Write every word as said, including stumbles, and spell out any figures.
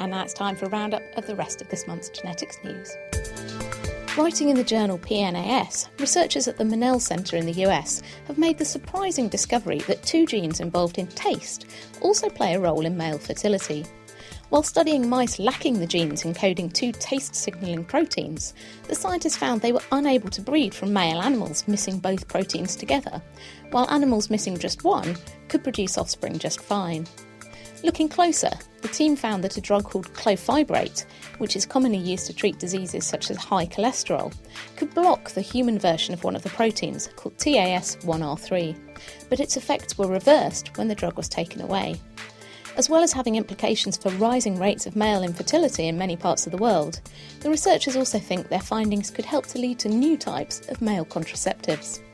And now it's time for a roundup of the rest of this month's genetics news. Writing in the journal P N A S, researchers at the Monell Center in the U S have made the surprising discovery that two genes involved in taste also play a role in male fertility. While studying mice lacking the genes encoding two taste-signalling proteins, the scientists found they were unable to breed from male animals missing both proteins together, while animals missing just one could produce offspring just fine. Looking closer, the team found that a drug called clofibrate, which is commonly used to treat diseases such as high cholesterol, could block the human version of one of the proteins, called T A S one R three, but its effects were reversed when the drug was taken away. As well as having implications for rising rates of male infertility in many parts of the world, the researchers also think their findings could help to lead to new types of male contraceptives.